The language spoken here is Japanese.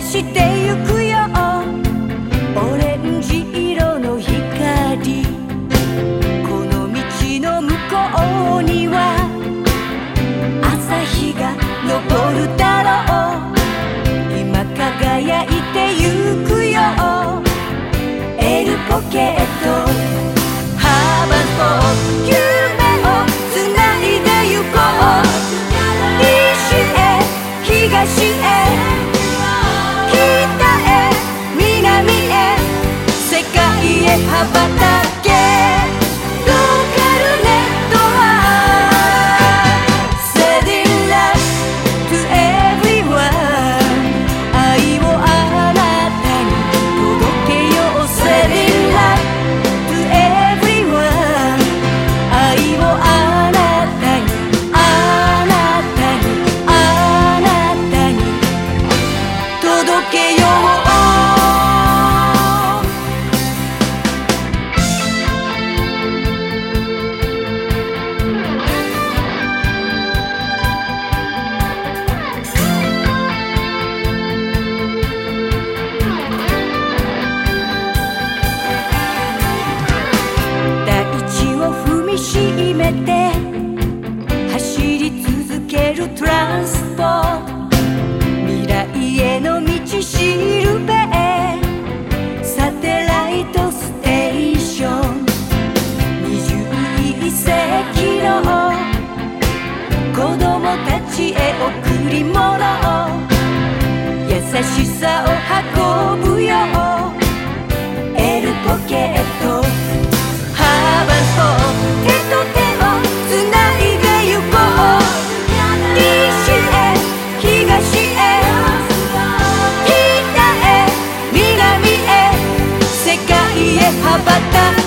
してゆくよオレンジ色の光。この道の向こうには朝日が昇るだろう。今輝いてゆくよエルポケット。ハーバーと夢をつないでゆこう。西へ東へ北へ南へ世界へ羽ばたけ。ローカルネットは Sending love to everyone。 愛をあなたに届けよう。 Sending love to everyone。 愛をあなたにあなたにあなたに届けよう。大地を踏みしめて走り続けるトランスポート。未来への道しるべ。サテライトステーション。21世紀の子供たちへ贈り物。優しさを運ぶよエルポケット。ハーバーと手と手をつないでゆこう。西へ東へ北へ南へ世界へ羽ばたけ。